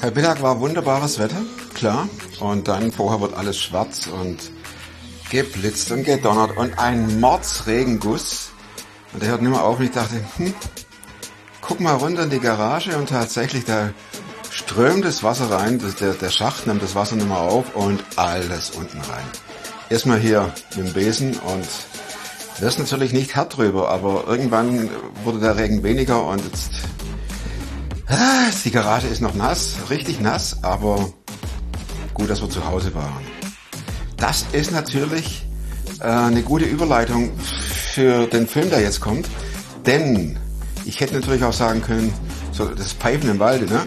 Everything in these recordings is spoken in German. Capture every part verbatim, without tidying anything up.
Heute Mittag war wunderbares Wetter, klar. Und dann vorher wird alles schwarz und geblitzt und gedonnert und ein Mordsregenguss. Und der hört nicht mehr auf und ich dachte, hm, guck mal runter in die Garage und tatsächlich da strömt das Wasser rein, der, der Schacht nimmt das Wasser nicht mehr auf und alles unten rein. Erstmal hier mit dem Besen und das ist natürlich nicht hart drüber, aber irgendwann wurde der Regen weniger und jetzt, ah, die Garage ist noch nass, richtig nass, aber gut, dass wir zu Hause waren. Das ist natürlich äh, eine gute Überleitung für den Film, der jetzt kommt, denn ich hätte natürlich auch sagen können, so das Pfeifen im Walde, ne?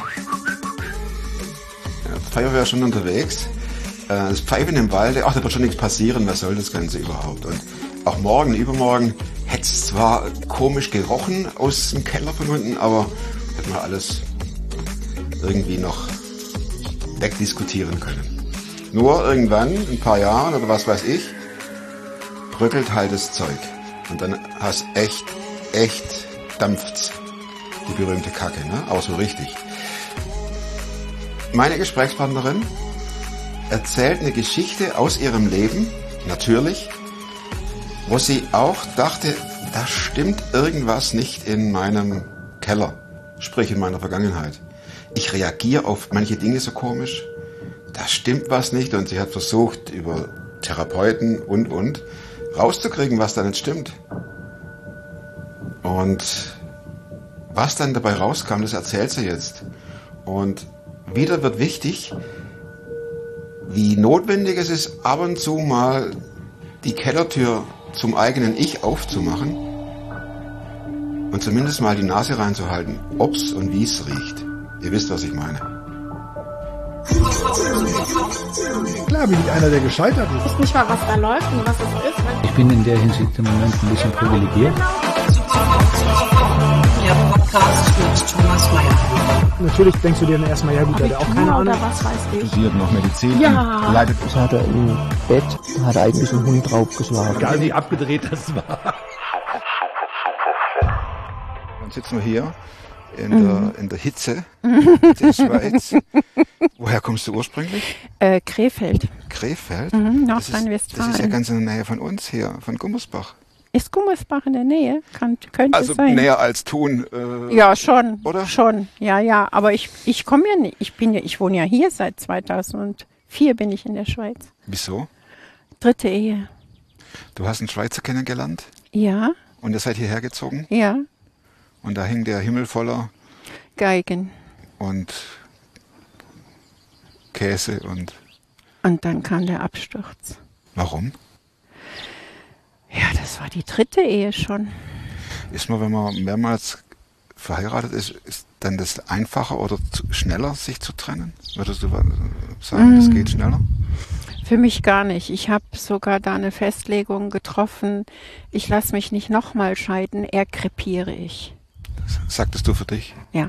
Ja, Feuerwehr schon unterwegs. Äh, das Pfeifen im Walde, ach, da wird schon nichts passieren, was soll das Ganze überhaupt? Und auch morgen, übermorgen hätte es zwar komisch gerochen aus dem Keller von unten, aber hätte man alles irgendwie noch wegdiskutieren können. Nur irgendwann, in ein paar Jahren oder was weiß ich, bröckelt halt das Zeug. Und dann hast echt, echt dampft's. Die berühmte Kacke, ne? Auch so richtig. Meine Gesprächspartnerin erzählt eine Geschichte aus ihrem Leben, natürlich, wo sie auch dachte, da stimmt irgendwas nicht in meinem Keller, sprich in meiner Vergangenheit. Ich reagiere auf manche Dinge so komisch, da stimmt was nicht und sie hat versucht, über Therapeuten und, und, rauszukriegen, was da nicht stimmt. Und was dann dabei rauskam, das erzählt sie jetzt. Und wieder wird wichtig, wie notwendig es ist, ab und zu mal die Kellertür zum eigenen Ich aufzumachen und zumindest mal die Nase reinzuhalten, ob's und wie's riecht. Ihr wisst, was ich meine. Klar bin ich einer, der gescheitert ist. Ich weiß nicht mal, was da läuft und was es ist. Ich bin in der Hinsicht im Moment ein bisschen privilegiert. Der Podcast mit Thomas Mayer. Natürlich denkst du dir dann erstmal, ja gut, der hat auch keine Ahnung. Oder was weiß ich. Studiert noch Medizin. Ja. Leidet. Ich hatte im Bett, hat eigentlich ein Hund draufgeschlagen. Egal wie abgedreht das war. Dann sitzen wir hier in, mhm. der, in der Hitze der Schweiz. Woher kommst du ursprünglich? Äh, Krefeld. Krefeld? Mhm, Das Nordrhein-Westfalen. ist ja ganz in der Nähe von uns hier, von Gummersbach. Ist Gummersbach in der Nähe? Kann, könnte Also es sein. näher als Thun. Äh, Ja, schon. Oder? Schon, ja, ja. Aber ich, ich komme ja nicht. Ich bin ja, ich wohne ja hier seit zweitausendvier bin ich in der Schweiz. Wieso? Dritte Ehe. Du hast einen Schweizer kennengelernt Ja, und ihr seid hierher gezogen ja. und da hing der Himmel voller Geigen. und Käse und... Und dann kam der Absturz. Warum? Ja, das war die dritte Ehe schon. Ist man, wenn man mehrmals verheiratet ist, ist dann das einfacher oder zu, schneller, sich zu trennen? Würdest du sagen, mm. das geht schneller? Für mich gar nicht. Ich habe sogar da eine Festlegung getroffen. Ich lasse mich nicht nochmal scheiden, eher krepiere ich. Sagtest du für dich? Ja.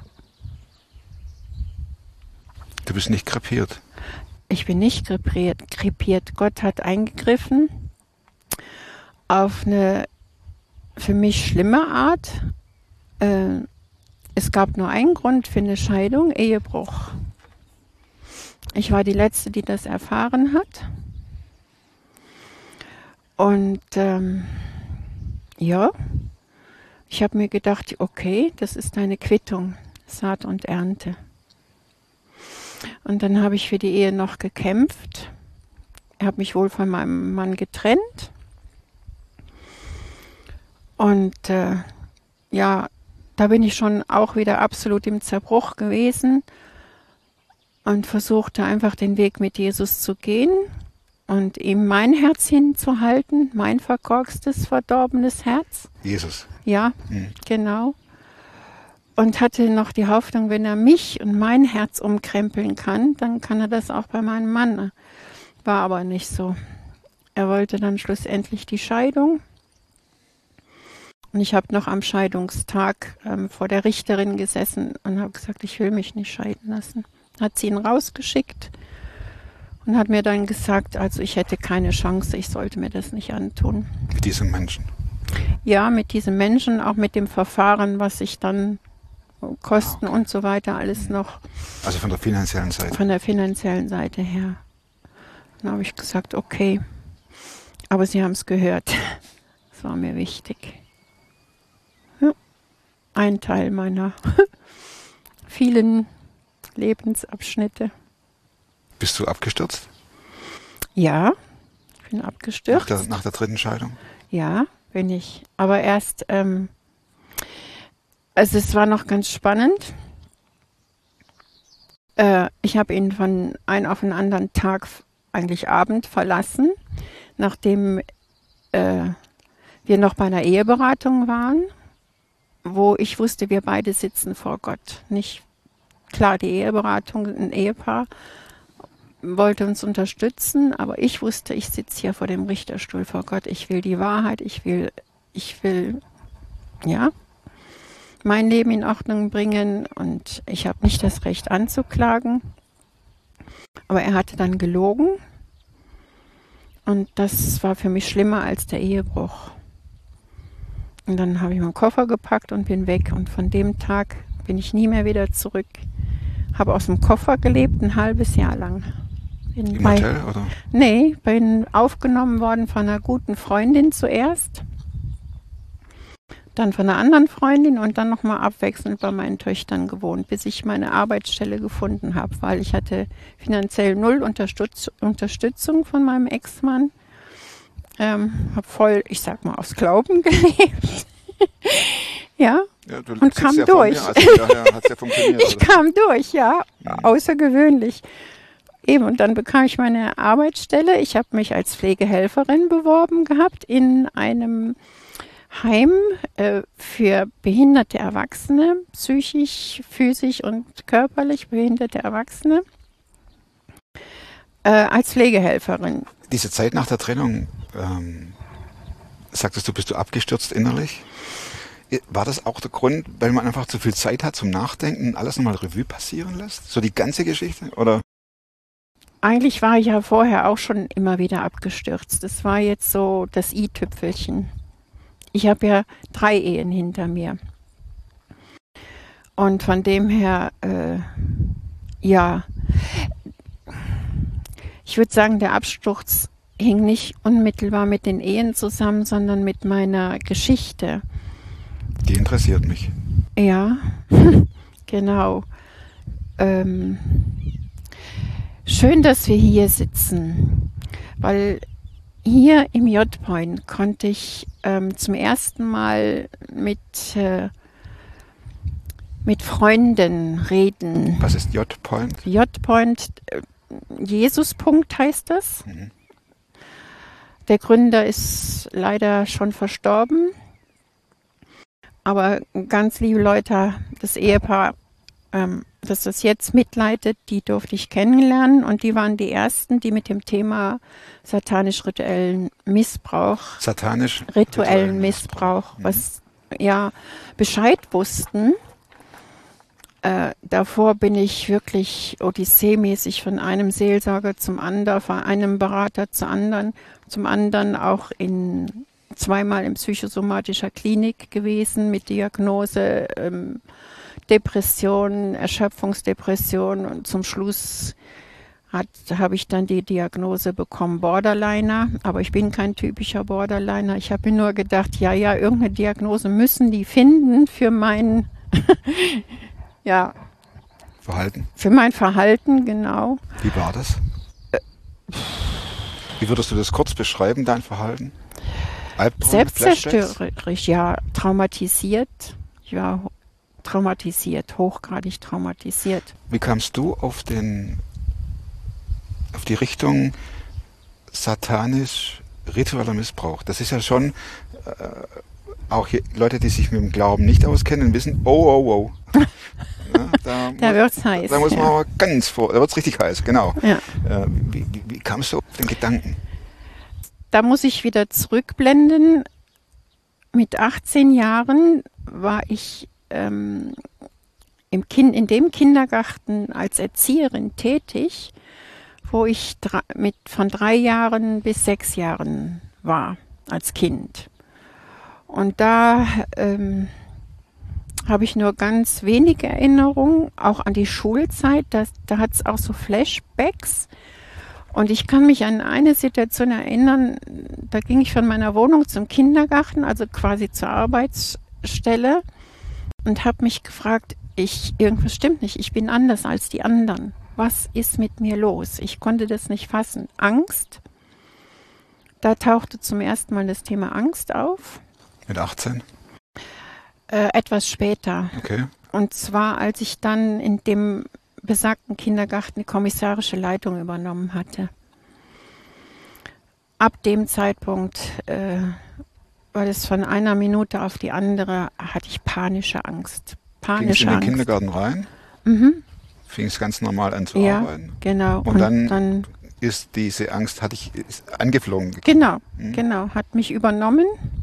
Du bist nicht krepiert. Ich bin nicht krepiert. krepiert. Gott hat eingegriffen auf eine für mich schlimme Art. Äh, es gab nur einen Grund für eine Scheidung, Ehebruch. Ich war die Letzte, die das erfahren hat. Und ähm, ja, ich habe mir gedacht, okay, das ist deine Quittung, Saat und Ernte. Und dann habe ich für die Ehe noch gekämpft. Ich habe mich wohl von meinem Mann getrennt. Und äh, ja, da bin ich schon auch wieder absolut im Zerbruch gewesen und versuchte einfach den Weg mit Jesus zu gehen und ihm mein Herz hinzuhalten, mein verkorkstes, verdorbenes Herz. Jesus. Ja, mhm. Genau. Und hatte noch die Hoffnung, wenn er mich und mein Herz umkrempeln kann, dann kann er das auch bei meinem Mann. War aber nicht so. Er wollte dann schlussendlich die Scheidung. Und ich habe noch am Scheidungstag ähm, vor der Richterin gesessen und habe gesagt, ich will mich nicht scheiden lassen. Hat sie ihn rausgeschickt und hat mir dann gesagt, also ich hätte keine Chance, ich sollte mir das nicht antun. Mit diesem Menschen? Ja, mit diesem Menschen, auch mit dem Verfahren, was ich dann Kosten und so weiter, alles noch Also von der finanziellen Seite. von der finanziellen Seite her. Dann habe ich gesagt, okay. Aber sie haben es gehört. Das war mir wichtig. Ja. Ein Teil meiner vielen Lebensabschnitte. Bist du abgestürzt? Ja, ich bin Nach abgestürzt. der, nach der dritten Scheidung? Ja, bin ich. Aber erst, ähm, also es war noch ganz spannend. Äh, ich habe ihn von einem auf den anderen Tag, eigentlich Abend, verlassen, nachdem äh, wir noch bei einer Eheberatung waren, wo ich wusste, wir beide sitzen vor Gott. Nicht klar, die Eheberatung, ein Ehepaar wollte uns unterstützen, aber ich wusste, ich sitze hier vor dem Richterstuhl vor Gott. Ich will die Wahrheit, ich will, ich will, ja, mein Leben in Ordnung bringen und ich habe nicht das Recht anzuklagen. Aber er hatte dann gelogen und das war für mich schlimmer als der Ehebruch. Und dann habe ich meinen Koffer gepackt und bin weg und von dem Tag bin ich nie mehr wieder zurück. Habe aus dem Koffer gelebt, ein halbes Jahr lang. Bin Im bei, Hotel, oder? Nee, bin aufgenommen worden von einer guten Freundin zuerst, dann von einer anderen Freundin und dann nochmal abwechselnd bei meinen Töchtern gewohnt, bis ich meine Arbeitsstelle gefunden habe, weil ich hatte finanziell null Unterstütz Unterstützung von meinem Ex-Mann. Ähm, habe voll, ich sag mal, aus Glauben gelebt. Ja, Ja, du und sitzt kam ja vor durch. Mir, also daher hat es ja funktioniert. Ich oder? kam durch, ja, außergewöhnlich. Eben, und dann bekam ich meine Arbeitsstelle. Ich habe mich als Pflegehelferin beworben gehabt in einem Heim äh, für behinderte Erwachsene, psychisch, physisch und körperlich behinderte Erwachsene, äh, als Pflegehelferin. Diese Zeit nach der Trennung, ähm, sagtest du, bist du abgestürzt innerlich? War das auch der Grund, weil man einfach zu viel Zeit hat zum Nachdenken und alles nochmal Revue passieren lässt? So die ganze Geschichte? Oder? Eigentlich war ich ja vorher auch schon immer wieder abgestürzt. Das war jetzt so das i-Tüpfelchen. Ich habe ja drei Ehen hinter mir. Und von dem her, äh, ja, ich würde sagen, der Absturz hing nicht unmittelbar mit den Ehen zusammen, sondern mit meiner Geschichte. Die interessiert mich. Ja, genau. Ähm, schön, dass wir hier sitzen, weil hier im J-Point konnte ich ähm, zum ersten Mal mit, äh, mit Freunden reden. Was ist J-Point? J-Point, äh, Jesus-Punkt heißt das. Mhm. Der Gründer ist leider schon verstorben. Aber ganz liebe Leute, das Ehepaar, ähm, das das jetzt mitleitet, die durfte ich kennenlernen. Und die waren die Ersten, die mit dem Thema satanisch-rituellen Missbrauch, Satanisch? rituellen Missbrauch, Mhm. was ja Bescheid wussten. Äh, davor bin ich wirklich odyssee-mäßig von einem Seelsorger zum anderen, von einem Berater zum anderen, zum anderen auch in zweimal in psychosomatischer Klinik gewesen mit Diagnose ähm, Depression, Erschöpfungsdepression und zum Schluss habe ich dann die Diagnose bekommen Borderliner, aber ich bin kein typischer Borderliner. Ich habe mir nur gedacht, ja, ja, irgendeine Diagnose müssen die finden für mein ja, Verhalten? für mein Verhalten, genau. Wie war das? Wie würdest du das kurz beschreiben, dein Verhalten? Albträume, Flashbacks? Selbstzerstörerisch, ja, traumatisiert. Ich war ho- traumatisiert, hochgradig traumatisiert. Wie kamst du auf den, auf die Richtung satanisch ritueller Missbrauch? Das ist ja schon, äh, auch hier, Leute, die sich mit dem Glauben nicht auskennen, wissen, oh, oh, oh. Ja, da Da muss- wird's heiß. Da muss man ja. aber ganz vor, da wird's richtig heiß, genau. Ja. Äh, wie, wie, wie kamst du auf den Gedanken? Da muss ich wieder zurückblenden. Mit achtzehn Jahren war ich ähm, im kind, in dem Kindergarten als Erzieherin tätig, wo ich dra- mit, von drei Jahren bis sechs Jahren war als Kind. Und da ähm, habe ich nur ganz wenige Erinnerungen, auch an die Schulzeit. Das, da hat es auch so Flashbacks. Und ich kann mich an eine Situation erinnern, da ging ich von meiner Wohnung zum Kindergarten, also quasi zur Arbeitsstelle, und habe mich gefragt, ich, irgendwas stimmt nicht, ich bin anders als die anderen. Was ist mit mir los? Ich konnte das nicht fassen. Angst. Da tauchte zum ersten Mal das Thema Angst auf. Mit achtzehn? Äh, etwas später. Okay. Und zwar, als ich dann in dem besagten Kindergarten die kommissarische Leitung übernommen hatte. Ab dem Zeitpunkt, äh, weil es von einer Minute auf die andere, hatte ich panische Angst. Panische Gingst in den Angst. Kindergarten rein? Mhm. Fing es ganz normal an zu Ja, arbeiten? genau. Und, Und dann, dann ist diese Angst, hatte ich, ist angeflogen gekommen. Genau, Mhm. genau, hat mich übernommen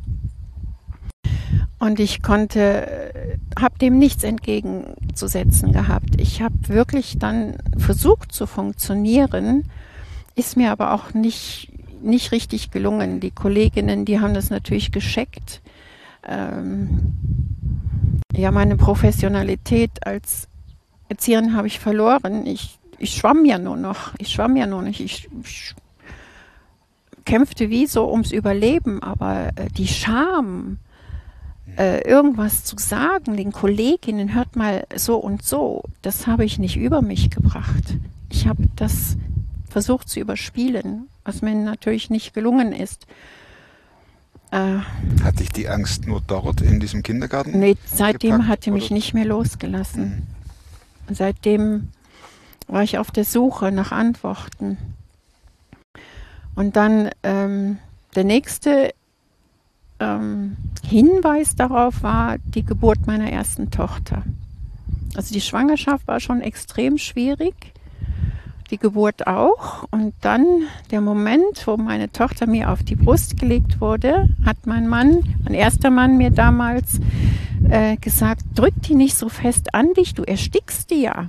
und ich konnte, habe dem nichts entgegenzusetzen gehabt. Ich habe wirklich dann versucht zu funktionieren, ist mir aber auch nicht, nicht richtig gelungen. Die Kolleginnen, die haben das natürlich gescheckt. Ähm, ja, meine Professionalität als Erzieherin habe ich verloren. Ich Ich schwamm ja nur noch, ich schwamm ja nur nicht, ich, ich kämpfte wie so ums Überleben, aber äh, die Scham, äh, irgendwas zu sagen, den Kolleginnen, hört mal so und so, das habe ich nicht über mich gebracht. Ich habe das versucht zu überspielen, was mir natürlich nicht gelungen ist. Äh, Hat dich die Angst nur dort in diesem Kindergarten? nee, seitdem gepackt, hat sie mich oder? nicht mehr losgelassen. Mhm. Seitdem war ich auf der Suche nach Antworten. Und dann ähm, der nächste ähm, Hinweis darauf war die Geburt meiner ersten Tochter. Also die Schwangerschaft war schon extrem schwierig, die Geburt auch. Und dann der Moment, wo meine Tochter mir auf die Brust gelegt wurde, hat mein Mann, mein erster Mann mir damals äh, gesagt, drück die nicht so fest an dich, du erstickst die ja.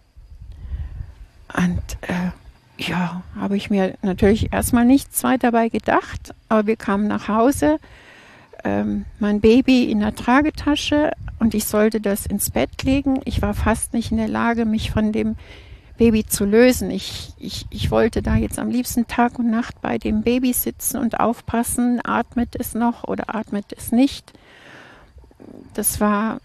Und äh, ja, habe ich mir natürlich erstmal nichts weiter dabei gedacht, aber wir kamen nach Hause, ähm, mein Baby in der Tragetasche und ich sollte das ins Bett legen. Ich war fast nicht in der Lage, mich von dem Baby zu lösen. Ich, ich, ich wollte da jetzt am liebsten Tag und Nacht bei dem Baby sitzen und aufpassen, atmet es noch oder atmet es nicht. Das war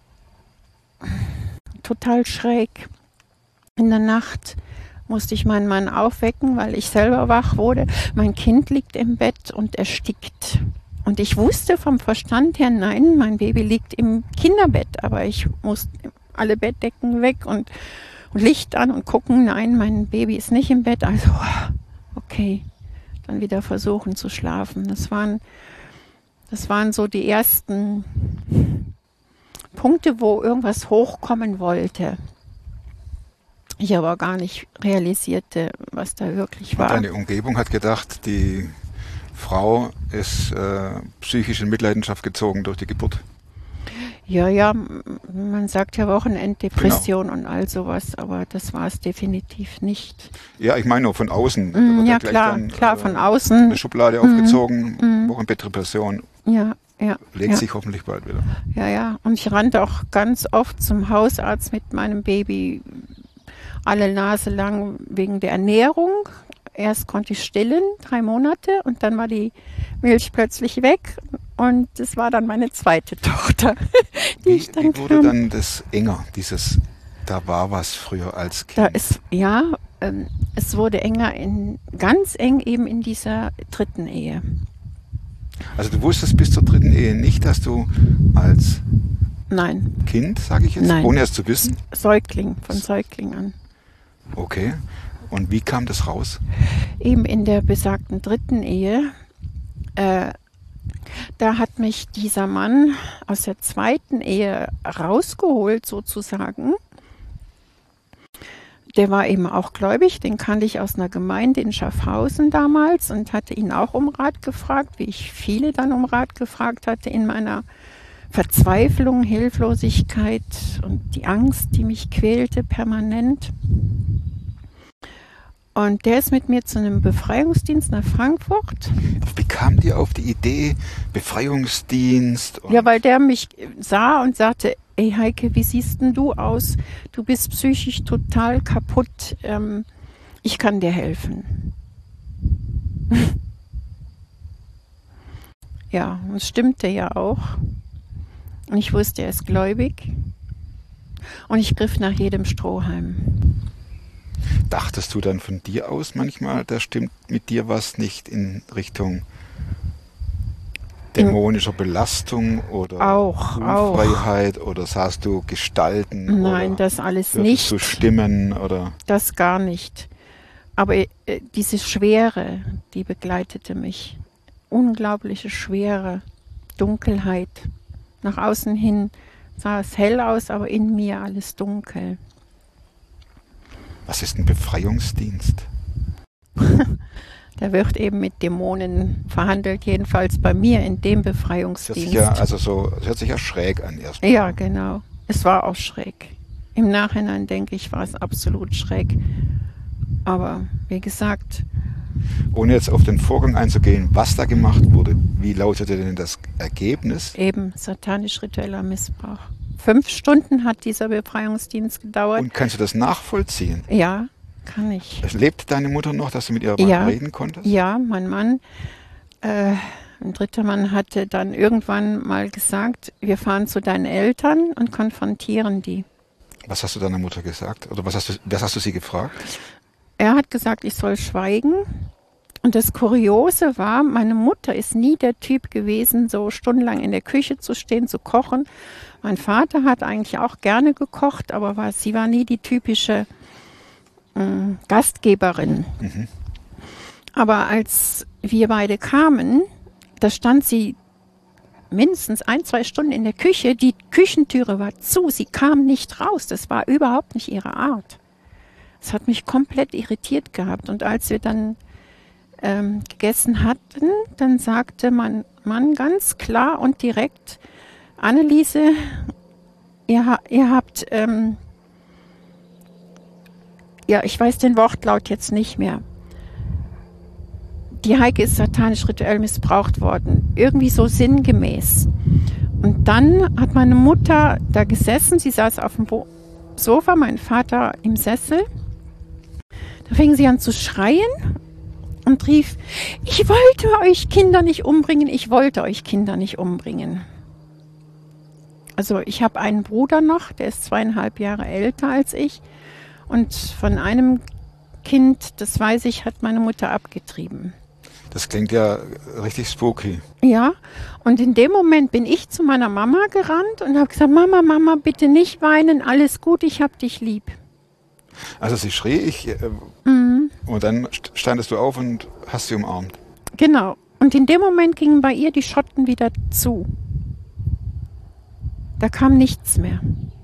total schräg. In der Nacht musste ich meinen Mann aufwecken, weil ich selber wach wurde. Mein Kind liegt im Bett und erstickt. Und ich wusste vom Verstand her, nein, mein Baby liegt im Kinderbett, aber ich musste alle Bettdecken weg und, und Licht an und gucken, nein, mein Baby ist nicht im Bett. Also, okay, dann wieder versuchen zu schlafen. Das waren, das waren so die ersten Punkte, wo irgendwas hochkommen wollte. Ich aber gar nicht realisierte, was da wirklich war. Deine Umgebung hat gedacht, die Frau ist äh, psychisch in Mitleidenschaft gezogen durch die Geburt. Ja, ja, man sagt ja Wochenenddepression Genau. und all sowas, aber das war es definitiv nicht. Ja, ich meine nur von außen. Da Mm, wird ja, gleich klar, dann, klar, äh, von außen. Eine Schublade Mm, aufgezogen, mm. Wochenbettdepression, Ja, ja. legt ja. sich hoffentlich bald wieder. Ja, ja. Und ich rannte auch ganz oft zum Hausarzt mit meinem Baby alle Nase lang wegen der Ernährung. Erst konnte ich stillen, drei Monate, und dann war die Milch plötzlich weg. Und das war dann meine zweite Tochter, die Wie, ich dann wie wurde kam. dann das enger, dieses, da war was früher als Kind? Da ist, ja, ähm, es wurde enger, in, ganz eng eben in dieser dritten Ehe. Also du wusstest bis zur dritten Ehe nicht, dass du als Nein, Kind, sage ich jetzt, Nein. ohne es zu wissen? Säugling, von Säugling an. Okay. Und wie kam das raus? Eben in der besagten dritten Ehe, äh, da hat mich dieser Mann aus der zweiten Ehe rausgeholt sozusagen. Der war eben auch gläubig, den kannte ich aus einer Gemeinde in Schaffhausen damals und hatte ihn auch um Rat gefragt, wie ich viele dann um Rat gefragt hatte in meiner Verzweiflung, Hilflosigkeit und die Angst, die mich quälte permanent. Und der ist mit mir zu einem Befreiungsdienst nach Frankfurt. Wie kam dir auf die Idee, Befreiungsdienst? Und Ja, weil der mich sah und sagte, ey Heike, wie siehst denn du aus? Du bist psychisch total kaputt. Ähm, ich kann dir helfen. Ja, und es stimmte ja auch. Und ich wusste, er ist gläubig. Und ich griff nach jedem Strohhalm. Dachtest du dann von dir aus manchmal, da stimmt mit dir was nicht in Richtung dämonischer Belastung oder Auch, Unfreiheit auch. Oder sahst du Gestalten? Nein, oder das alles hörtest nicht. du Stimmen oder? Das gar nicht. Aber äh, diese Schwere, die begleitete mich. Unglaubliche Schwere, Dunkelheit. Nach außen hin sah es hell aus, aber in mir alles dunkel. Was ist ein Befreiungsdienst? Da wird eben mit Dämonen verhandelt, jedenfalls bei mir in dem Das hört Befreiungsdienst. sich ja, also so, das hört sich ja schräg an erstmal. Ja, genau. Es war auch schräg. Im Nachhinein denke ich, war es absolut schräg. Aber wie gesagt, Ohne jetzt auf den Vorgang einzugehen, was da gemacht wurde, wie lautete denn das Ergebnis? eben satanisch-ritueller Missbrauch. Fünf Stunden hat dieser Befreiungsdienst gedauert. Und kannst du das nachvollziehen? Ja, kann ich. Lebt deine Mutter noch, dass du mit ihr mal Ja. reden konntest? Ja, mein Mann, äh, ein dritter Mann hatte dann irgendwann mal gesagt, wir fahren zu deinen Eltern und konfrontieren die. Was hast du deiner Mutter gesagt? Oder was hast du, was hast du sie gefragt? Er hat gesagt, ich soll schweigen. Und das Kuriose war, meine Mutter ist nie der Typ gewesen, so stundenlang in der Küche zu stehen, zu kochen. Mein Vater hat eigentlich auch gerne gekocht, aber war, sie war nie die typische äh, Gastgeberin. Mhm. Aber als wir beide kamen, da stand sie mindestens ein, zwei Stunden in der Küche. Die Küchentüre war zu, sie kam nicht raus. Das war überhaupt nicht ihre Art. Das hat mich komplett irritiert gehabt. Und als wir dann ähm, gegessen hatten, dann sagte mein Mann ganz klar und direkt, Anneliese, ihr, ha ihr habt, ähm, ja, ich weiß den Wortlaut jetzt nicht mehr. Die Heike ist satanisch rituell missbraucht worden. Irgendwie so sinngemäß. Und dann hat meine Mutter da gesessen, sie saß auf dem Bo Sofa, mein Vater im Sessel. Da fing sie an zu schreien und rief, ich wollte euch Kinder nicht umbringen, ich wollte euch Kinder nicht umbringen. Also ich habe einen Bruder noch, der ist zweieinhalb Jahre älter als ich. Und von einem Kind, das weiß ich, hat meine Mutter abgetrieben. Das klingt ja richtig spooky. Ja, und in dem Moment bin ich zu meiner Mama gerannt und habe gesagt, Mama, Mama, bitte nicht weinen, alles gut, ich hab dich lieb. Also sie schrie, ich, äh, Mhm. und dann st- standest du auf und hast sie umarmt. Genau. Und in dem Moment gingen bei ihr die Schotten wieder zu. Da kam nichts mehr.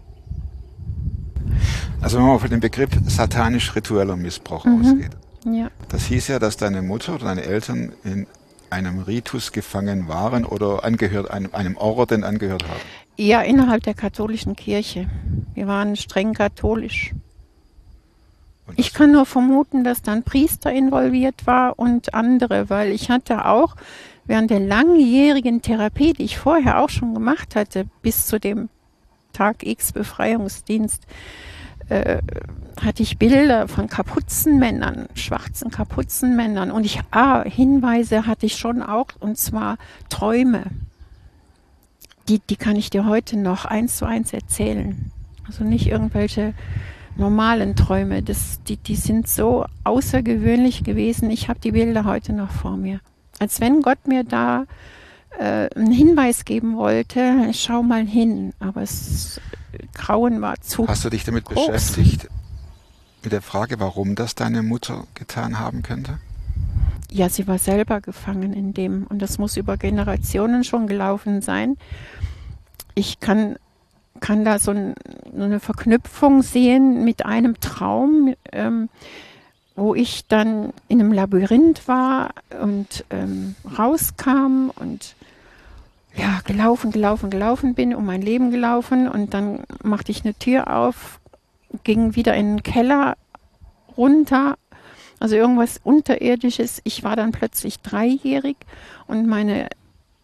Also wenn man von dem Begriff satanisch-ritueller Missbrauch Mhm. ausgeht. Ja. Das hieß ja, dass deine Mutter oder deine Eltern in einem Ritus gefangen waren oder angehört, einem, einem Orden angehört haben. Ja, innerhalb der katholischen Kirche. Wir waren streng katholisch. Und Ich kann nur vermuten, dass dann Priester involviert war und andere, weil ich hatte auch während der langjährigen Therapie, die ich vorher auch schon gemacht hatte, bis zu dem Tag X Befreiungsdienst, äh, hatte ich Bilder von Kapuzenmännern, schwarzen Kapuzenmännern. Und ich, ah, Hinweise hatte ich schon auch, und zwar Träume. Die, die kann ich dir heute noch eins zu eins erzählen. Also nicht irgendwelche normalen Träume. Das, die, die sind so außergewöhnlich gewesen. Ich habe die Bilder heute noch vor mir. Als wenn Gott mir da äh, einen Hinweis geben wollte, schau mal hin. Aber das Grauen war zu Hast du dich damit groß. beschäftigt, mit der Frage, warum das deine Mutter getan haben könnte? Ja, sie war selber gefangen in dem. Und das muss über Generationen schon gelaufen sein. Ich kann, kann da so, ein, so eine Verknüpfung sehen mit einem Traum, ähm, wo ich dann in einem Labyrinth war und ähm, rauskam und ja, gelaufen, gelaufen, gelaufen bin, um mein Leben gelaufen. Und dann machte ich eine Tür auf, ging wieder in den Keller runter. Also irgendwas Unterirdisches. Ich war dann plötzlich dreijährig und meine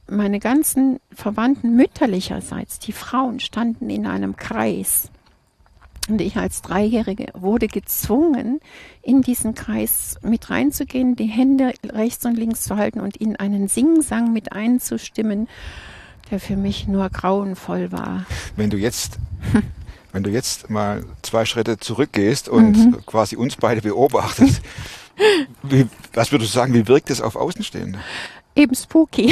meine ganzen Verwandten mütterlicherseits, die Frauen, standen in einem Kreis. Und ich als Dreijährige wurde gezwungen, in diesen Kreis mit reinzugehen, die Hände rechts und links zu halten und in einen Singsang mit einzustimmen, der für mich nur grauenvoll war. Wenn du jetzt, wenn du jetzt mal zwei Schritte zurückgehst und Mhm. quasi uns beide beobachtest, wie, was würdest du sagen, wie wirkt es auf Außenstehende? Eben spooky.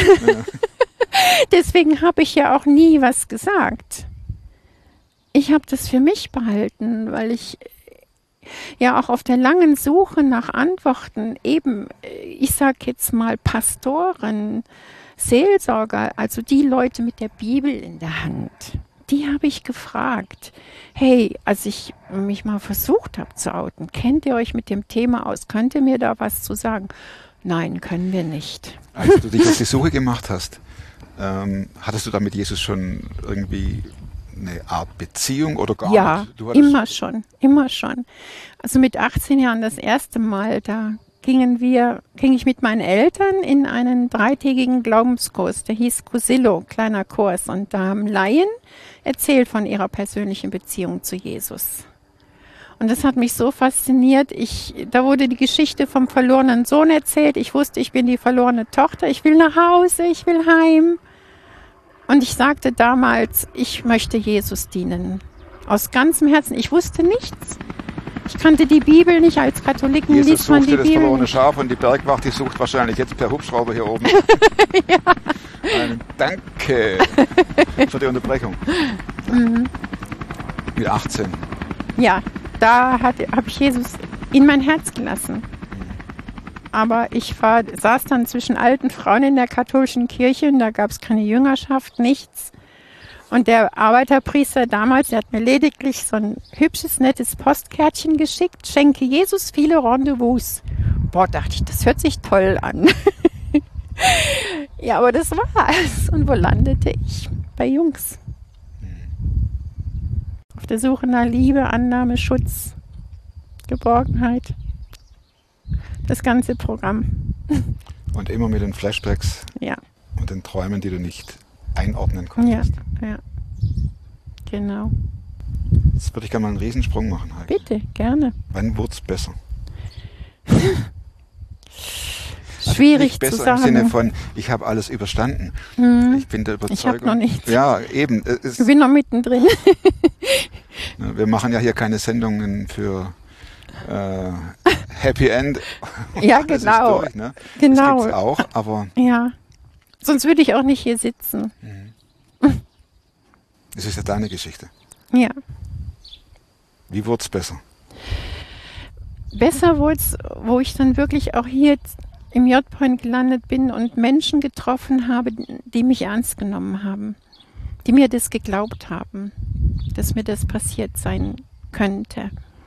Deswegen habe ich ja auch nie was gesagt. Ich habe das für mich behalten, weil ich ja auch auf der langen Suche nach Antworten eben, ich sage jetzt mal Pastoren, Seelsorger, also die Leute mit der Bibel in der Hand, die habe ich gefragt. Hey, als ich mich mal versucht habe zu outen, kennt ihr euch mit dem Thema aus? Könnt ihr mir da was zu sagen? Nein, können wir nicht. Als du dich auf die Suche gemacht hast, ähm, hattest du da mit Jesus schon irgendwie eine Art Beziehung oder gar Ja, nicht? Du hattest- immer schon, immer schon. Also mit achtzehn Jahren das erste Mal, da gingen wir, ging ich mit meinen Eltern in einen dreitägigen Glaubenskurs, der hieß Cusillo, kleiner Kurs. Und da haben Laien erzählt von ihrer persönlichen Beziehung zu Jesus. Und das hat mich so fasziniert. Ich, da wurde die Geschichte vom verlorenen Sohn erzählt. Ich wusste, ich bin die verlorene Tochter. Ich will nach Hause, ich will heim. Und ich sagte damals, ich möchte Jesus dienen. Aus ganzem Herzen. Ich wusste nichts. Ich kannte die Bibel nicht. Als Katholiken Jesus liest man suchte die das Bibel verlorene nicht. Schaf und die Bergwacht, die sucht wahrscheinlich jetzt per Hubschrauber hier oben. Ja. Ein Danke für die Unterbrechung. Mhm. Mit achtzehn. Ja, da habe ich Jesus in mein Herz gelassen. Aber ich war, saß dann zwischen alten Frauen in der katholischen Kirche und da gab es keine Jüngerschaft, nichts. Und der Arbeiterpriester damals, der hat mir lediglich so ein hübsches, nettes Postkärtchen geschickt, schenke Jesus viele Rendezvous. Boah, dachte ich, das hört sich toll an. Ja, aber das war's. Und wo landete ich? Bei Jungs. Auf der Suche nach Liebe, Annahme, Schutz, Geborgenheit. Das ganze Programm. Und immer mit den Flashbacks Ja, und den Träumen, die du nicht einordnen ja, konntest. ja. Genau. Jetzt würde ich gerne mal einen Riesensprung machen, Heike. Bitte, gerne. Wann wurde es besser? Schwierig Nicht besser zu sagen. im Sinne von, ich habe alles überstanden. Hm. Ich bin der Überzeugung. Ich habe noch nichts. Ja, eben. Es, Ich bin noch mittendrin. wir machen ja hier keine Sendungen für äh, Happy End. Ja, Alles ist genau. durch, ne? Genau. Das gibt's auch, aber Ja. Sonst würde ich auch nicht hier sitzen. es ist ja deine Geschichte. Ja. Wie wurde es besser? Besser wurde es, wo ich dann wirklich auch hier im J-Point gelandet bin und Menschen getroffen habe, die mich ernst genommen haben. Die mir das geglaubt haben, dass mir das passiert sein könnte.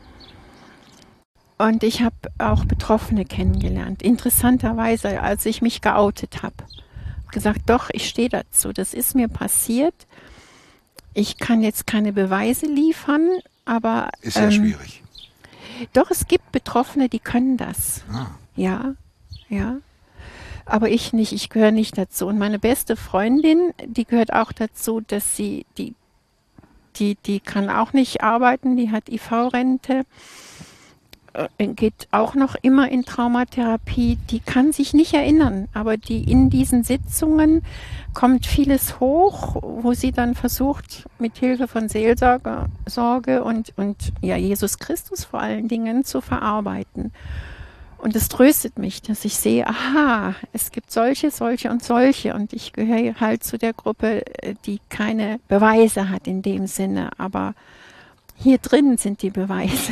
Und ich habe auch Betroffene kennengelernt. Interessanterweise, als ich mich geoutet habe. Gesagt, doch, ich stehe dazu. Das ist mir passiert. Ich kann jetzt keine Beweise liefern, aber Ist ja ähm, schwierig. doch, es gibt Betroffene, die können das. Ah, Ja, ja. Aber ich nicht, ich gehöre nicht dazu. Und meine beste Freundin, die gehört auch dazu, dass sie, die, die, die kann auch nicht arbeiten, die hat I V-Rente, äh, geht auch noch immer in Traumatherapie, die kann sich nicht erinnern, aber die in diesen Sitzungen kommt vieles hoch, wo sie dann versucht, mit Hilfe von Seelsorge Sorge und, und ja, Jesus Christus vor allen Dingen zu verarbeiten. Und es tröstet mich, dass ich sehe, aha, es gibt solche, solche und solche. Und ich gehöre halt zu der Gruppe, die keine Beweise hat in dem Sinne. Aber hier drin sind die Beweise.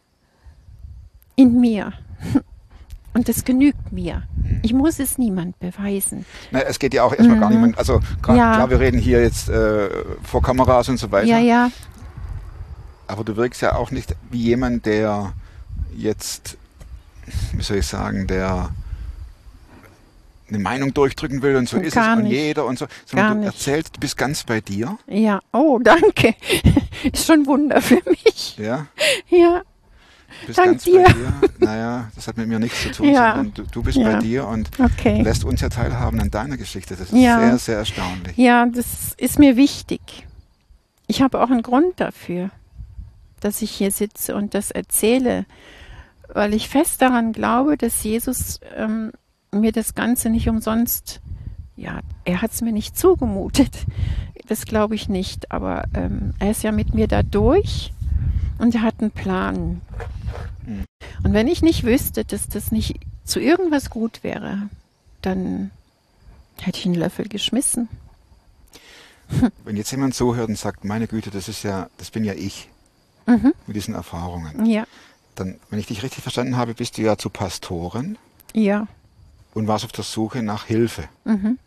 In mir. Und das genügt mir. Ich muss es niemand beweisen. Na, es geht ja auch erstmal Mhm. gar niemand. Also klar, Ja. klar, wir reden hier jetzt äh, vor Kameras und so weiter. Ja, ja, Aber du wirkst ja auch nicht wie jemand, der jetzt, wie soll ich sagen, der eine Meinung durchdrücken will und so ist Gar es und nicht. jeder und so. Sondern Gar du nicht. erzählst, du bist ganz bei dir. ja. Oh, danke. Ist schon ein Wunder für mich. Ja. Ja. bist Dank ganz dir. bei dir. Naja, das hat mit mir nichts zu tun, Ja. sondern du, du bist Ja. bei dir und Okay. lässt uns ja teilhaben an deiner Geschichte. Das ist Ja. sehr, sehr erstaunlich. Ja, das ist mir wichtig. Ich habe auch einen Grund dafür, dass ich hier sitze und das erzähle, weil ich fest daran glaube, dass Jesus ähm, mir das Ganze nicht umsonst, ja, er hat es mir nicht zugemutet. Das glaube ich nicht, aber ähm, er ist ja mit mir da durch und er hat einen Plan. Mhm. Und wenn ich nicht wüsste, dass das nicht zu irgendwas gut wäre, dann hätte ich einen Löffel geschmissen. Wenn jetzt jemand zuhört und sagt, meine Güte, das ist ja, das bin ja ich Mhm. mit diesen Erfahrungen, Ja, dann, wenn ich dich richtig verstanden habe, bist du ja zu Pastorin ja. und warst auf der Suche nach Hilfe. Mhm.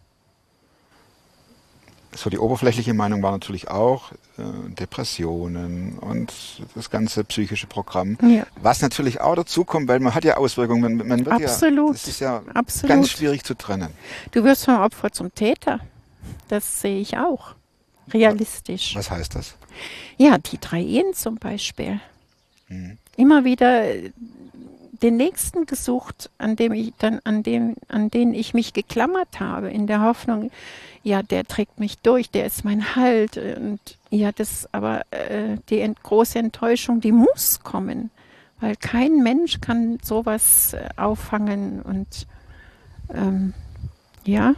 So die oberflächliche Meinung war natürlich auch äh, Depressionen und das ganze psychische Programm. Ja. Was natürlich auch dazu kommt, weil man hat ja Auswirkungen. Man, man wird Absolut. Ja, das ist ja Absolut. ganz schwierig zu trennen. Du wirst vom Opfer zum Täter. Das sehe ich auch. Realistisch. Was heißt das? Ja, die drei Ehen zum Beispiel. Mhm. Immer wieder äh, den Nächsten gesucht, an dem ich dann, an dem, an den ich mich geklammert habe, in der Hoffnung, ja, der trägt mich durch, der ist mein Halt. Und ja, das, aber äh, die ent große Enttäuschung, die muss kommen, weil kein Mensch kann sowas äh, auffangen und ähm, ja,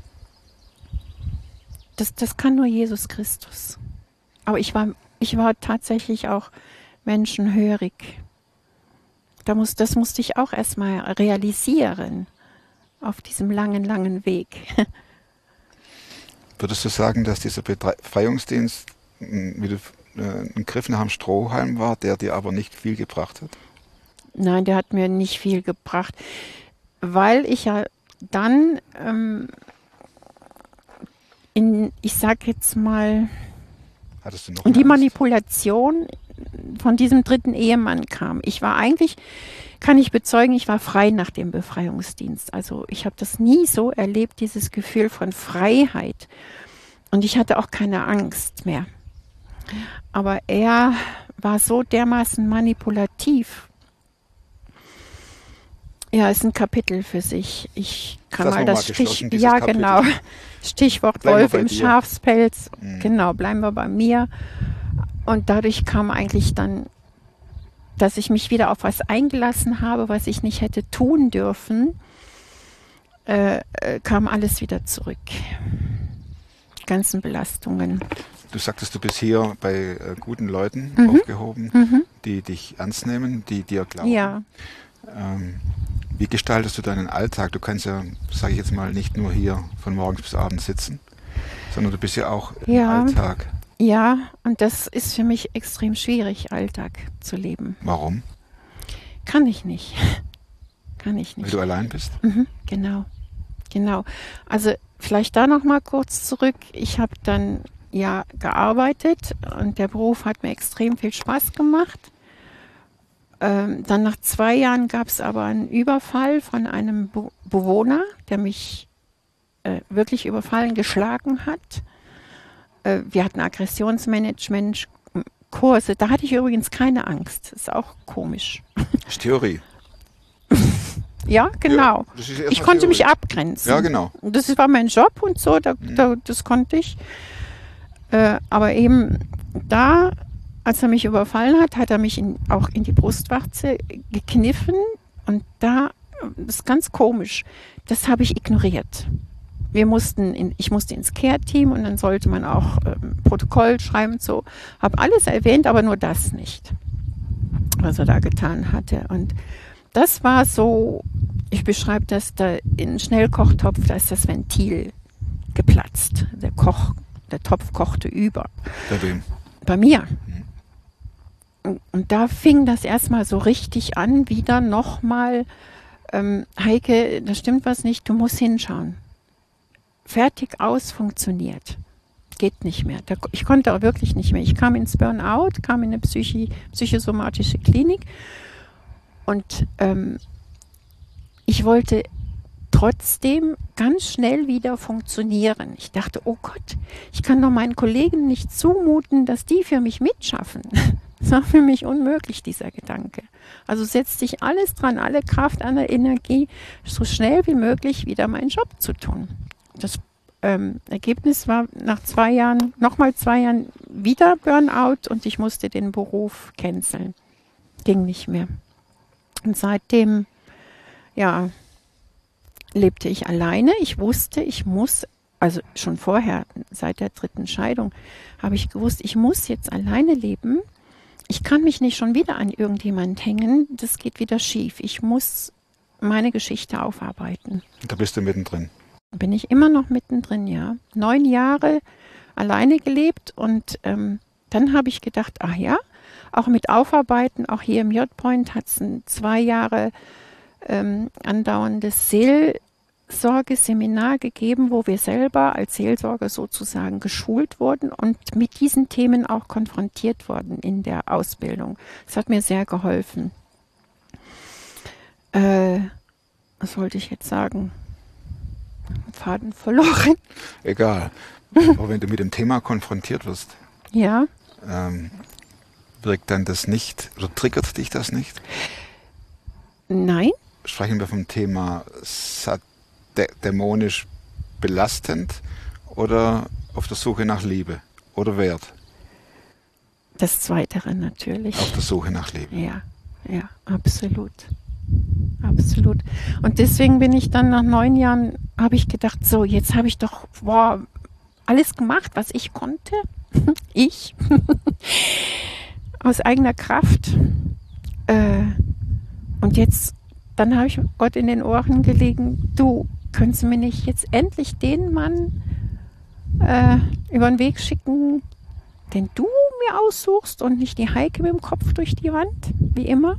das, das kann nur Jesus Christus. Aber ich war, ich war tatsächlich auch menschenhörig. Da muss, das musste ich auch erstmal realisieren auf diesem langen, langen Weg. Würdest du sagen, dass dieser Befreiungsdienst mh, wie du, äh, ein Griff nach dem Strohhalm war, der dir aber nicht viel gebracht hat? Nein, der hat mir nicht viel gebracht, weil ich ja dann ähm, in, ich sag jetzt mal, Hattest du noch in die eine Angst? Manipulation von diesem dritten Ehemann kam. Ich war eigentlich, kann ich bezeugen, ich war frei nach dem Befreiungsdienst. Also ich habe das nie so erlebt, dieses Gefühl von Freiheit. Und ich hatte auch keine Angst mehr. Aber er war so dermaßen manipulativ. Ja, ist ein Kapitel für sich. Ich kann Das mal noch das mal Stich, geschlossen, dieses ja Kapitel. genau, Stichwort Bleiben wir Wolf bei im dir. Schafspelz. Mhm. Genau, bleiben wir bei mir. Und dadurch kam eigentlich dann, dass ich mich wieder auf was eingelassen habe, was ich nicht hätte tun dürfen, äh, äh, kam alles wieder zurück. Die ganzen Belastungen. Du sagtest, du bist hier bei äh, guten Leuten Mhm. aufgehoben, Mhm. die dich ernst nehmen, die dir glauben. Ja. Ähm, wie gestaltest du deinen Alltag? Du kannst ja, sage ich jetzt mal, nicht nur hier von morgens bis abends sitzen, sondern du bist ja auch im Ja. Alltag. Ja, und das ist für mich extrem schwierig, Alltag zu leben. Warum? Kann ich nicht. Kann ich Weil nicht. du allein bist? Mhm, genau, genau. Also vielleicht da noch mal kurz zurück. Ich habe dann ja gearbeitet und der Beruf hat mir extrem viel Spaß gemacht. Ähm, dann nach zwei Jahren gab es aber einen Überfall von einem Be Bewohner, der mich äh, wirklich überfallen, geschlagen hat. Äh, wir hatten Aggressionsmanagement-Kurse. Da hatte ich übrigens keine Angst. Das ist auch komisch. Das ist Theorie. Ja, genau. Ja, das ist erstmal Ich konnte mich Theorie. abgrenzen. Ja, genau. Und das war mein Job und so, da, da, das konnte ich. Äh, aber eben da, als er mich überfallen hat, hat er mich in, auch in die Brustwarze gekniffen. Und da, das ist ganz komisch, das habe ich ignoriert. Wir mussten in, ich musste ins Care-Team und dann sollte man auch ähm, Protokoll schreiben und so. Habe alles erwähnt, aber nur das nicht, was er da getan hatte. Und das war so, ich beschreibe das, da in Schnellkochtopf, da ist das Ventil geplatzt. Der Koch, der Topf kochte über. Bei wem? Bei mir. Und, und da fing das erstmal so richtig an, wieder nochmal, ähm, Heike, da stimmt was nicht, du musst hinschauen. Fertig aus, funktioniert. Geht nicht mehr. Da, ich konnte auch wirklich nicht mehr. Ich kam ins Burnout, kam in eine Psychi, psychosomatische Klinik und ähm, ich wollte trotzdem ganz schnell wieder funktionieren. Ich dachte, oh Gott, ich kann doch meinen Kollegen nicht zumuten, dass die für mich mitschaffen. Das war für mich unmöglich, dieser Gedanke. Also setzt sich alles dran, alle Kraft, alle Energie, so schnell wie möglich wieder meinen Job zu tun. Das ähm, Ergebnis war nach zwei Jahren, nochmal zwei Jahren wieder Burnout und ich musste den Beruf canceln. Ging nicht mehr. Und seitdem, ja, lebte ich alleine. Ich wusste, ich muss, also schon vorher, seit der dritten Scheidung, habe ich gewusst, ich muss jetzt alleine leben. Ich kann mich nicht schon wieder an irgendjemand hängen. Das geht wieder schief. Ich muss meine Geschichte aufarbeiten. Da bist du mittendrin. Bin ich immer noch mittendrin, ja. Neun Jahre alleine gelebt und ähm, dann habe ich gedacht, ach ja, auch mit Aufarbeiten, auch hier im J-Point hat es ein zwei Jahre ähm, andauerndes Seelsorgeseminar gegeben, wo wir selber als Seelsorger sozusagen geschult wurden und mit diesen Themen auch konfrontiert wurden in der Ausbildung. Das hat mir sehr geholfen. Äh, was wollte ich jetzt sagen? Faden verloren. Egal. Aber wenn du mit dem Thema konfrontiert wirst, Ja. ähm, wirkt dann das nicht, oder triggert dich das nicht? Nein. Sprechen wir vom Thema dä dämonisch belastend oder auf der Suche nach Liebe oder Wert? Das Zweitere natürlich. Auf der Suche nach Liebe. Ja, ja, absolut. Absolut. Und deswegen bin ich dann nach neun Jahren, habe ich gedacht, so, jetzt habe ich doch wow, alles gemacht, was ich konnte. Ich. Aus eigener Kraft. Äh, und jetzt, dann habe ich Gott in den Ohren gelegen, du, könntest du mir nicht jetzt endlich den Mann äh, über den Weg schicken, den du mir aussuchst und nicht die Heike mit dem Kopf durch die Wand, wie immer?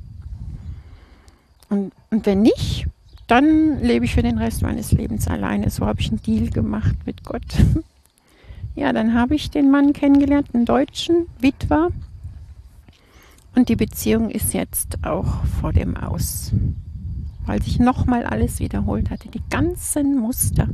Und, und wenn nicht, dann lebe ich für den Rest meines Lebens alleine. So habe ich einen Deal gemacht mit Gott. Ja, dann habe ich den Mann kennengelernt, einen Deutschen, Witwer. Und die Beziehung ist jetzt auch vor dem Aus. Weil sich nochmal alles wiederholt hatte. Die ganzen Muster.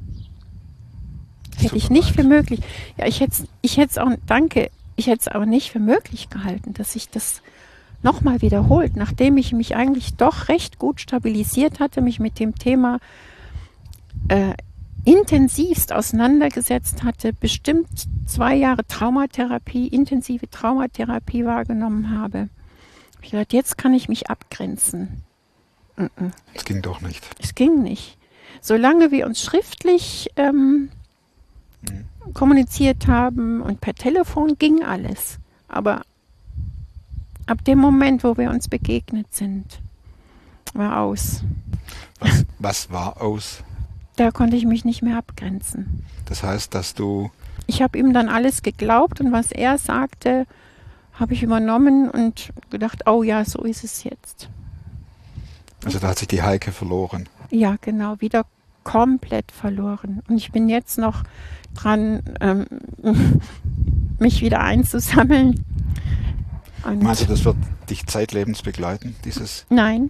Hätte ich nicht für möglich. Ja, ich hätte ich hätte es auch, danke, ich hätte es aber nicht für möglich gehalten, dass sich das nochmal wiederholt, nachdem ich mich eigentlich doch recht gut stabilisiert hatte, mich mit dem Thema äh, intensivst auseinandergesetzt hatte, bestimmt zwei Jahre Traumatherapie, intensive Traumatherapie wahrgenommen habe. Hab ich gedacht, jetzt kann ich mich abgrenzen. Es Es ging doch nicht. Es ging nicht. Solange wir uns schriftlich ähm, mhm. kommuniziert haben und per Telefon ging alles. Aber ab dem Moment, wo wir uns begegnet sind, war aus. Was, was war aus? Da konnte ich mich nicht mehr abgrenzen. Das heißt, dass du... Ich habe ihm dann alles geglaubt und was er sagte, habe ich übernommen und gedacht, oh ja, so ist es jetzt. Also da hat sich die Heike verloren. Ja, genau, wieder komplett verloren. Und ich bin jetzt noch dran, ähm, mich wieder einzusammeln. Und Meinst du, das wird dich zeitlebens begleiten, dieses? Nein.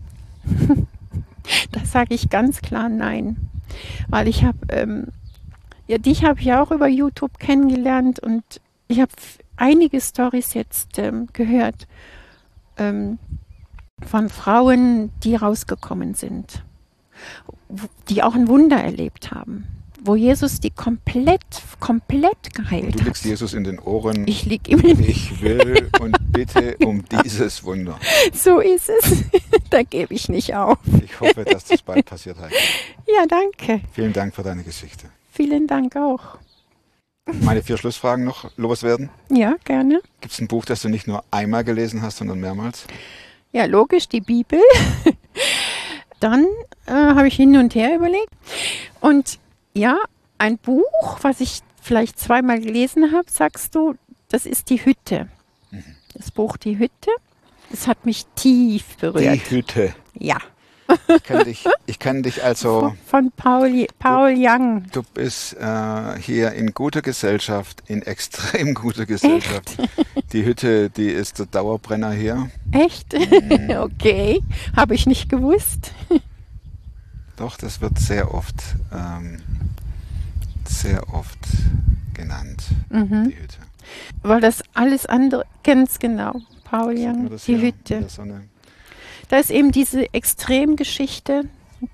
Da sage ich ganz klar nein. Weil ich habe, ähm, ja, dich habe ich auch über YouTube kennengelernt und ich habe einige Storys jetzt ähm, gehört ähm, von Frauen, die rausgekommen sind, die auch ein Wunder erlebt haben. Wo Jesus die komplett, komplett geheilt hat. Du liegst Jesus in den Ohren. Ich lieg ihm in Ich will und bitte um dieses Wunder. So ist es. Da gebe ich nicht auf. Ich hoffe, dass das bald passiert, Heike. Ja, danke. Vielen Dank für deine Geschichte. Vielen Dank auch. Meine vier Schlussfragen noch loswerden. Ja, gerne. Gibt es ein Buch, das du nicht nur einmal gelesen hast, sondern mehrmals? Ja, logisch, die Bibel. Dann äh, habe ich hin und her überlegt. Und ja, ein Buch, was ich vielleicht zweimal gelesen habe, sagst du, das ist die Hütte. Mhm. Das Buch Die Hütte, das hat mich tief berührt. Die Hütte. Ja. Ich kann dich, ich kann dich also... Von Paul, Paul du, Young. Du bist äh, hier in guter Gesellschaft, in extrem guter Gesellschaft. Echt? Die Hütte, die ist der Dauerbrenner hier. Echt? Mhm. Okay, habe ich nicht gewusst. Doch, das wird sehr oft, ähm, sehr oft genannt, mhm. die Hütte. Weil das alles andere, ganz genau, Paul Sieht man Young, das die hier in Hütte. der Sonne? Da ist eben diese Extremgeschichte.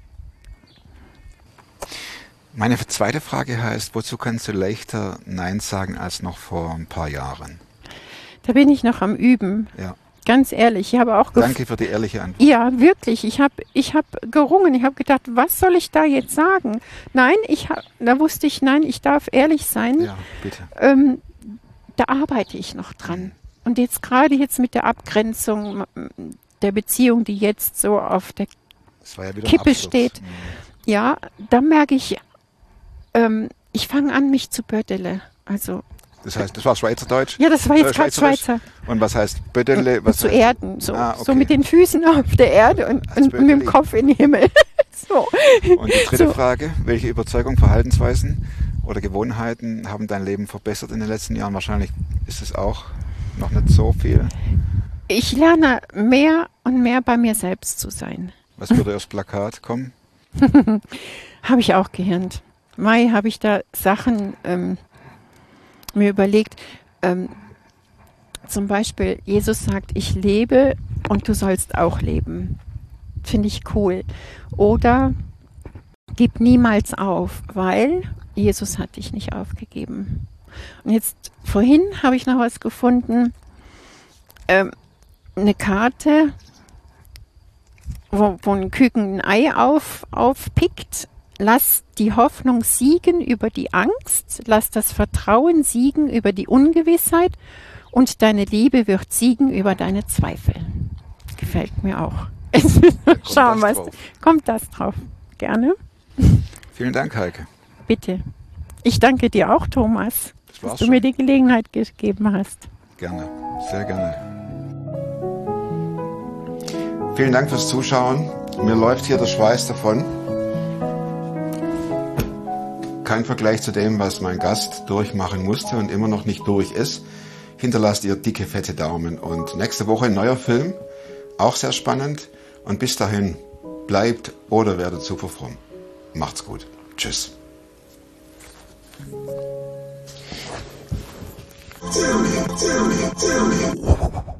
Meine zweite Frage heißt, wozu kannst du leichter Nein sagen als noch vor ein paar Jahren? Da bin ich noch am Üben. Ja. Ganz ehrlich, ich habe auch gef- Danke für die ehrliche Antwort. Ja, wirklich. Ich habe ich hab gerungen. Ich habe gedacht, was soll ich da jetzt sagen? Nein, ich hab, da wusste ich, nein, ich darf ehrlich sein. Ja, bitte. Ähm, da arbeite ich noch dran. Und jetzt gerade jetzt mit der Abgrenzung m, der Beziehung, die jetzt so auf der Das war ja wieder ein Kippe Absturz. steht, ja, da merke ich, ähm, ich fange an, mich zu bödele. Also, Das heißt, das war Schweizerdeutsch? ja, das war jetzt Äh, gerade Schweizerisch? Schweizer. Und was heißt Bödele? Was zu heißt? Erden, so, Ah, okay. so mit den Füßen auf der Erde und, Als und mit dem Bödeli. Kopf in den Himmel. so. Und die dritte So. Frage, welche Überzeugung, Verhaltensweisen oder Gewohnheiten haben dein Leben verbessert in den letzten Jahren? Wahrscheinlich ist es auch noch nicht so viel. Ich lerne mehr und mehr bei mir selbst zu sein. Was würde aufs Plakat kommen? Habe ich auch gehirnt. Mai habe ich da Sachen ähm, mir überlegt. Ähm, zum Beispiel, Jesus sagt, ich lebe und du sollst auch leben. Finde ich cool. Oder gib niemals auf, weil Jesus hat dich nicht aufgegeben. Und jetzt vorhin habe ich noch was gefunden. Ähm, eine Karte, wo, wo ein Küken ein Ei auf, aufpickt. Lass die Hoffnung siegen über die Angst, lass das Vertrauen siegen über die Ungewissheit und deine Liebe wird siegen über deine Zweifel. Gefällt mir auch. Schauen das wir, drauf. kommt das drauf. Gerne, Vielen Dank, Heike. bitte. Ich danke dir auch, Thomas, Das war's dass du schon. mir die Gelegenheit gegeben hast. Gerne, sehr gerne. Vielen Dank fürs Zuschauen. Mir läuft hier der Schweiß davon. Kein Vergleich zu dem, was mein Gast durchmachen musste und immer noch nicht durch ist. Hinterlasst ihr dicke, fette Daumen. Und nächste Woche ein neuer Film, auch sehr spannend. Und bis dahin, bleibt oder werdet super fromm. Macht's gut. Tschüss. Tell me, tell me, tell me.